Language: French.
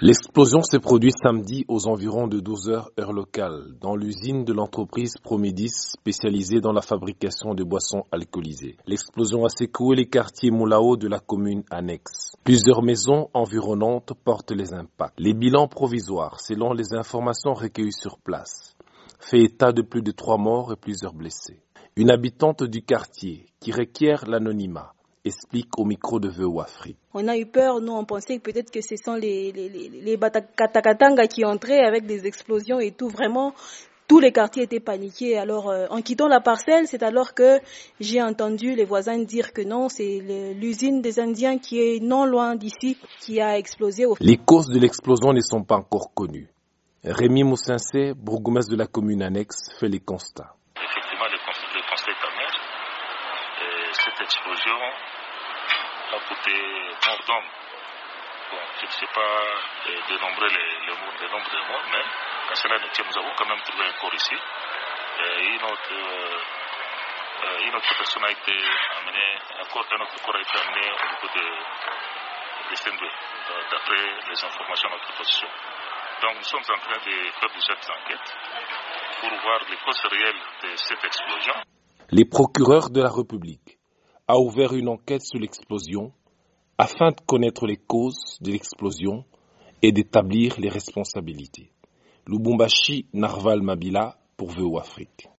L'explosion s'est produite samedi aux environs de 12 heures heure locale dans l'usine de l'entreprise Promedis spécialisée dans la fabrication de boissons alcoolisées. L'explosion a secoué les quartiers Moulao de la commune annexe. Plusieurs maisons environnantes portent les impacts. Les bilans provisoires, selon les informations recueillies sur place, fait état de plus de 3 morts et plusieurs blessés. Une habitante du quartier qui requiert l'anonymat explique au micro de VOA Afrique. On a eu peur, nous on pensait peut-être que ce sont les Katakatanga qui entraient avec des explosions et tout. Vraiment, tous les quartiers étaient paniqués. Alors en quittant la parcelle, c'est alors que j'ai entendu les voisins dire que non, c'est l'usine des Indiens qui est non loin d'ici qui a explosé. Les causes de l'explosion ne sont pas encore connues. Rémi Moussinsé, bourgmestre de la commune annexe, fait les constats. Effectivement, le constat est amer. Cette explosion a coûté mort d'homme. Bon, je ne sais pas dénombrer le nombre de morts, mais quand cela ne tient, nous avons quand même trouvé un corps ici. Une autre personne a été amenée, un autre corps a été amené au niveau de Sendoué, d'après les informations de notre position. Donc nous sommes en train de faire cette enquête pour voir les causes réelles de cette explosion. Les procureurs de la République a ouvert une enquête sur l'explosion afin de connaître les causes de l'explosion et d'établir les responsabilités. Lubumbashi Narval Mabila pour VOA Afrique.